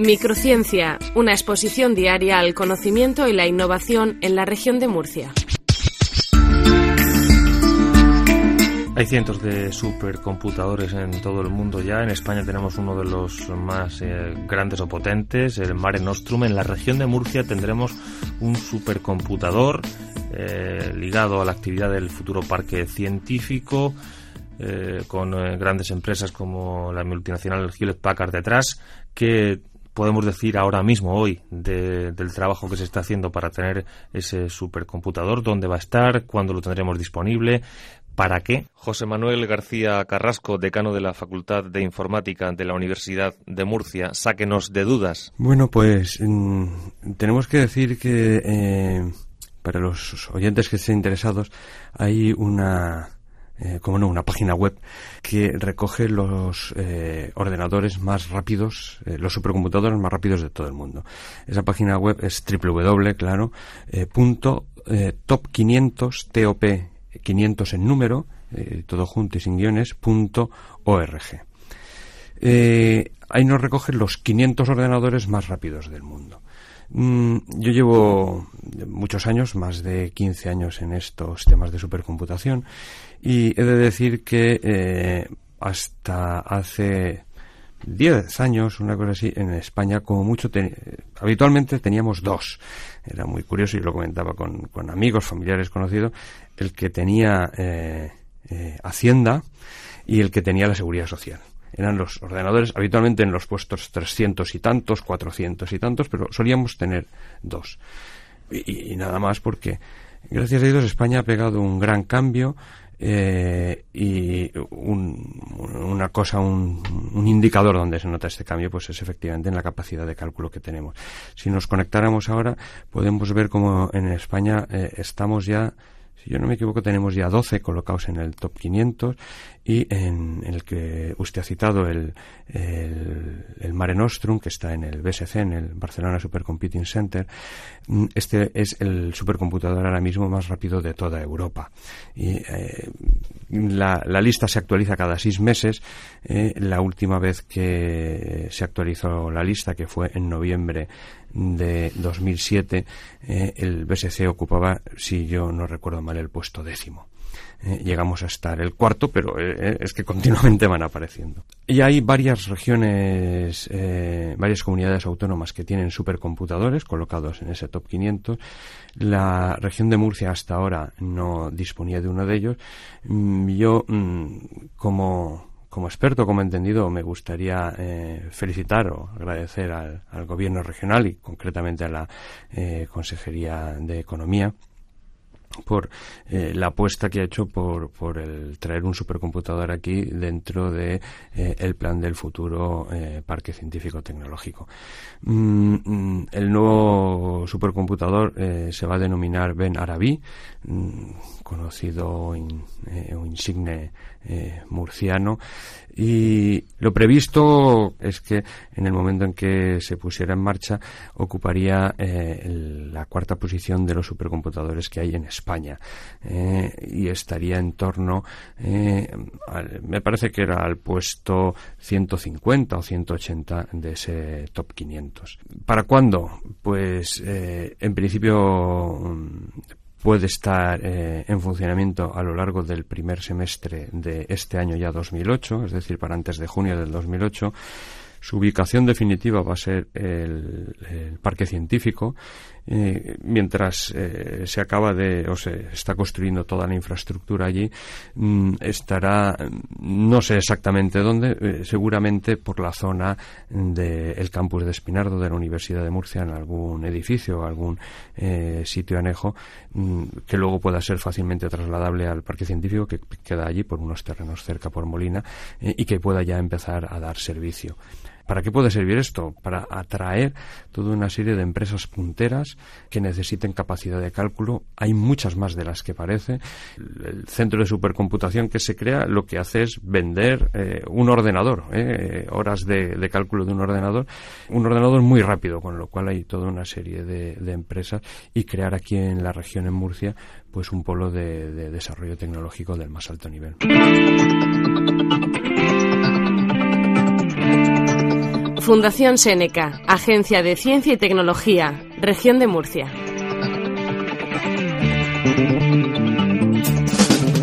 Microciencia, una exposición diaria al conocimiento y la innovación en la región de Murcia. Hay cientos de supercomputadores en todo el mundo ya. En España tenemos uno de los más grandes o potentes, el Mare Nostrum. En la región de Murcia tendremos un supercomputador ligado a la actividad del futuro parque científico, con grandes empresas como la multinacional Hewlett Packard detrás. ¿Qué podemos decir ahora mismo, hoy, del trabajo que se está haciendo para tener ese supercomputador? ¿Dónde va a estar? ¿Cuándo lo tendremos disponible? ¿Para qué? José Manuel García Carrasco, decano de la Facultad de Informática de la Universidad de Murcia. Sáquenos de dudas. Bueno, pues tenemos que decir que para los oyentes que estén interesados hay una página web que recoge los ordenadores más rápidos, los supercomputadores más rápidos de todo el mundo. Esa página web es www.top500, TOP 500 en número, todo junto y sin guiones, .org. Ahí nos recogen los 500 ordenadores más rápidos del mundo. Yo llevo muchos años, más de 15 años en estos temas de supercomputación, y he de decir que hasta hace 10 años, una cosa así, en España, como mucho, habitualmente teníamos dos. Era muy curioso, y lo comentaba con amigos, familiares, conocidos, el que tenía Hacienda y el que tenía la Seguridad Social. Eran los ordenadores habitualmente en los puestos 300 y tantos, 400 y tantos, pero solíamos tener dos. Y nada más, porque gracias a Dios España ha pegado un gran cambio, y un indicador donde se nota este cambio pues es efectivamente en la capacidad de cálculo que tenemos. Si nos conectáramos ahora, podemos ver cómo en España estamos ya, si yo no me equivoco, tenemos ya 12 colocados en el top 500, y en el que usted ha citado el Mare Nostrum, que está en el BSC, en el Barcelona Supercomputing Center. Este es el supercomputador ahora mismo más rápido de toda Europa. Y la lista se actualiza cada 6 meses. La última vez que se actualizó la lista, que fue en noviembre de 2007, el BSC ocupaba, si yo no recuerdo mal, el puesto 10º. Llegamos a estar el 4º, pero es que continuamente van apareciendo. Y hay varias regiones, varias comunidades autónomas que tienen supercomputadores colocados en ese top 500. La región de Murcia hasta ahora no disponía de uno de ellos. Yo, como experto, como entendido, me gustaría felicitar o agradecer al gobierno regional y concretamente a la Consejería de Economía por la apuesta que ha hecho por el traer un supercomputador aquí dentro de el plan del futuro parque científico tecnológico. El nuevo supercomputador se va a denominar Ben Arabi, conocido insigne murciano, y lo previsto es que en el momento en que se pusiera en marcha ocuparía la 4ª posición de los supercomputadores que hay en España, y estaría en torno me parece que era al puesto 150 o 180 de ese top 500. ¿Para cuándo? Pues en principio puede estar en funcionamiento a lo largo del primer semestre de este año ya 2008, es decir, para antes de junio del 2008. Su ubicación definitiva va a ser el parque científico, mientras se está construyendo toda la infraestructura allí. Estará, no sé exactamente dónde, seguramente por la zona del campus de Espinardo de la Universidad de Murcia, en algún edificio o algún sitio anejo, que luego pueda ser fácilmente trasladable al parque científico, que queda allí por unos terrenos cerca por Molina, y que pueda ya empezar a dar servicio. ¿Para qué puede servir esto? Para atraer toda una serie de empresas punteras que necesiten capacidad de cálculo. Hay muchas más de las que parece. El centro de supercomputación que se crea lo que hace es vender un ordenador, horas de cálculo de un ordenador muy rápido, con lo cual hay toda una serie de empresas, y crear aquí en la región, en Murcia, pues un polo de desarrollo tecnológico del más alto nivel. Fundación Seneca, Agencia de Ciencia y Tecnología, Región de Murcia.